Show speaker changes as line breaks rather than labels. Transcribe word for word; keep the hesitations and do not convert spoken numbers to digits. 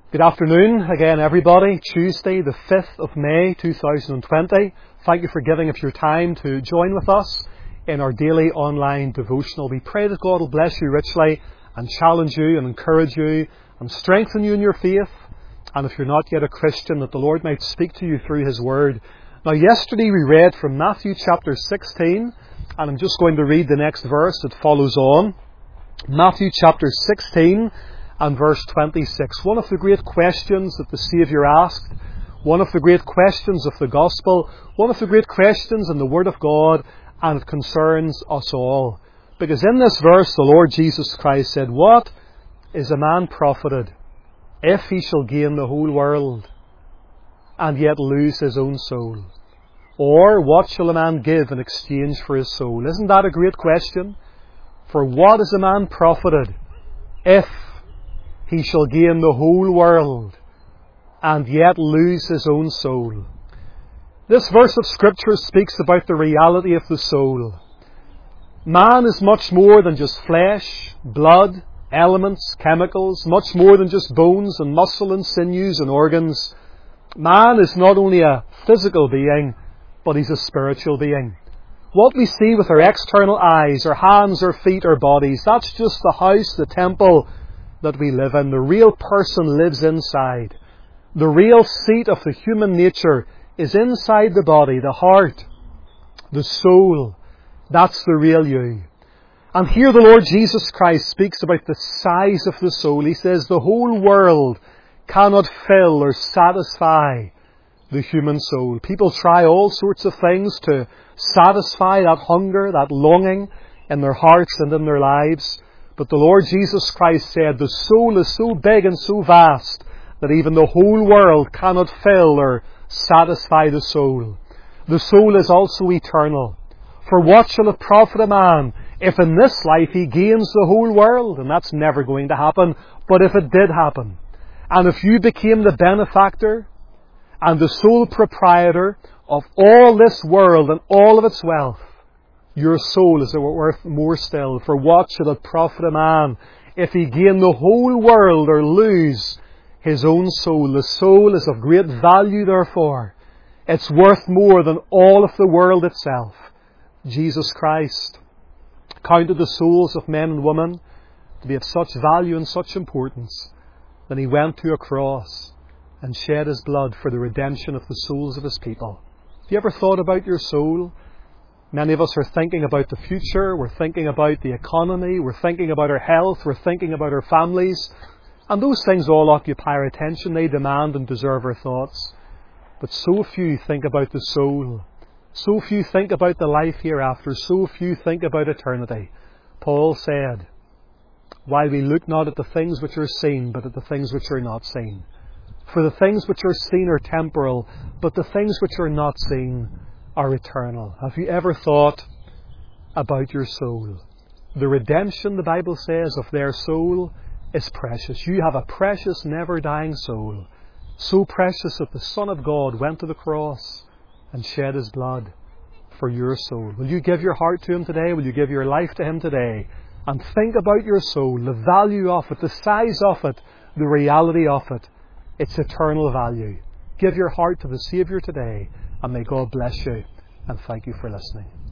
Good afternoon again, everybody. Tuesday, the fifth of May, two thousand twenty. Thank you for giving up your time to join with us in our daily online devotional. We pray that God will bless you richly and challenge you and encourage you and strengthen you in your faith. And if you're not yet a Christian, that the Lord might speak to you through His Word. Now, yesterday we read from Matthew chapter sixteen, and I'm just going to read the next verse that follows on. Matthew chapter sixteen and verse twenty-six. One of the great questions that the Saviour asked, one of the great questions of the Gospel, one of the great questions in the Word of God, and it concerns us all. Because in this verse the Lord Jesus Christ said, "What is a man profited if he shall gain the whole world and yet lose his own soul? Or what shall a man give in exchange for his soul?" Isn't that a great question? For what is a man profited if he shall gain the whole world and yet lose his own soul? This verse of Scripture speaks about the reality of the soul. Man is much more than just flesh, blood, elements, chemicals, much more than just bones and muscle and sinews and organs. Man is not only a physical being, but he's a spiritual being. What we see with our external eyes, our hands, our feet, our bodies, that's just the house, the temple that we live in. The real person lives inside. The real seat of the human nature is inside the body, the heart, the soul. That's the real you. And here the Lord Jesus Christ speaks about the size of the soul. He says the whole world cannot fill or satisfy the human soul. People try all sorts of things to satisfy that hunger, that longing in their hearts and in their lives. But the Lord Jesus Christ said the soul is so big and so vast that even the whole world cannot fill or satisfy the soul. The soul is also eternal. For what shall it profit a man if in this life he gains the whole world? And that's never going to happen. But if it did happen, and if you became the benefactor and the sole proprietor of all this world and all of its wealth, your soul is worth more still. For what should it profit a man if he gain the whole world or lose his own soul? The soul is of great value, therefore. It's worth more than all of the world itself. Jesus Christ counted the souls of men and women to be of such value and such importance that He went to a cross and shed His blood for the redemption of the souls of His people. Have you ever thought about your soul? Many of us are thinking about the future, we're thinking about the economy, we're thinking about our health, we're thinking about our families. And those things all occupy our attention, they demand and deserve our thoughts. But so few think about the soul. So few think about the life hereafter. So few think about eternity. Paul said, "While we look not at the things which are seen, but at the things which are not seen. For the things which are seen are temporal, but the things which are not seen are eternal." Have you ever thought about your soul? The redemption, the Bible says, of their soul is precious. You have a precious, never-dying soul. So precious that the Son of God went to the cross and shed His blood for your soul. Will you give your heart to Him today? Will you give your life to Him today? And think about your soul, the value of it, the size of it, the reality of it, its eternal value. Give your heart to the Saviour today, and may God bless you, and thank you for listening.